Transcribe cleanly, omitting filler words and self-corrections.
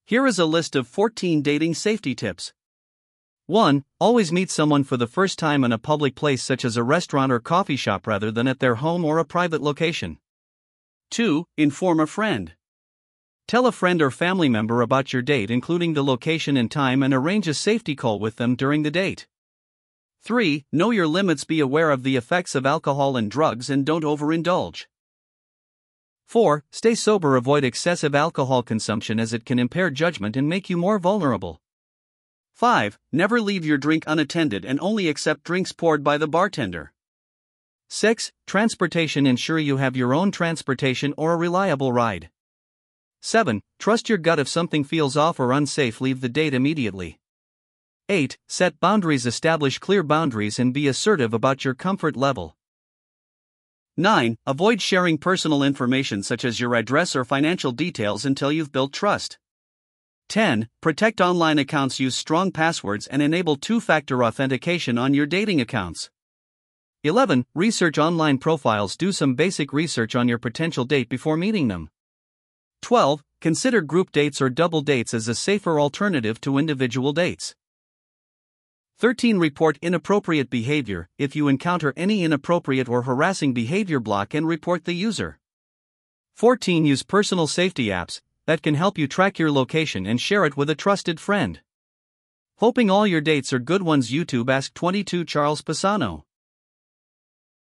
Here is a list of 14 dating safety tips. 1. Always meet someone for the first time in a public place such as a restaurant or coffee shop rather than at their home or a private location. 2. Inform a friend. Tell a friend or family member about your date, including the location and time, and arrange a safety call with them during the date. 3. Know your limits. Be aware of the effects of alcohol and drugs and don't overindulge. 4. Stay sober. Avoid excessive alcohol consumption as it can impair judgment and make you more vulnerable. 5. Never leave your drink unattended and only accept drinks poured by the bartender. 6. Transportation. Ensure you have your own transportation or a reliable ride. 7. Trust your gut. If something feels off or unsafe, leave the date immediately. 8. Set boundaries. Establish clear boundaries and be assertive about your comfort level. 9. Avoid sharing personal information such as your address or financial details until you've built trust. 10. Protect online accounts. Use strong passwords and enable two-factor authentication on your dating accounts. 11. Research online profiles. Do some basic research on your potential date before meeting them. 12. Consider group dates or double dates as a safer alternative to individual dates. 13. Report inappropriate behavior. If you encounter any inappropriate or harassing behavior, block and report the user. 14. Use personal safety apps that can help you track your location and share it with a trusted friend. Hoping all your dates are good ones. YouTube Ask 22 Charles Pisano.